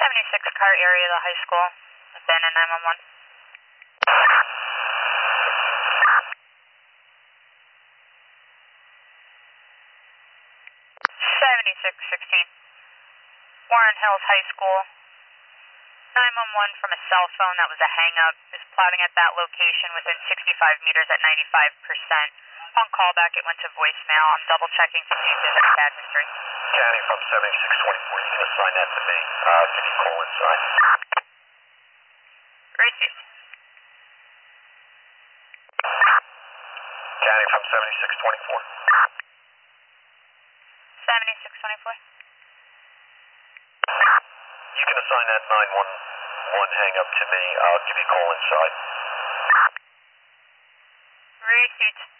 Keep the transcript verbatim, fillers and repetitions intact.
seventy-six car area of the high school. Abandon nine one one. seventy-six sixteen. Warren Hills High School. nine one one from a cell phone that was a hang-up is plotting at that location within sixty-five meters at ninety-five percent. On callback, it went to voicemail. I'm double-checking to see if there's any bad history. County from seventy-six twenty-four, you can assign that to me. Uh, give me a call inside. Received. County from seventy-six twenty-four. seventy-six twenty-four. You can assign that nine one one hang-up to me. I'll give you a call inside. Received.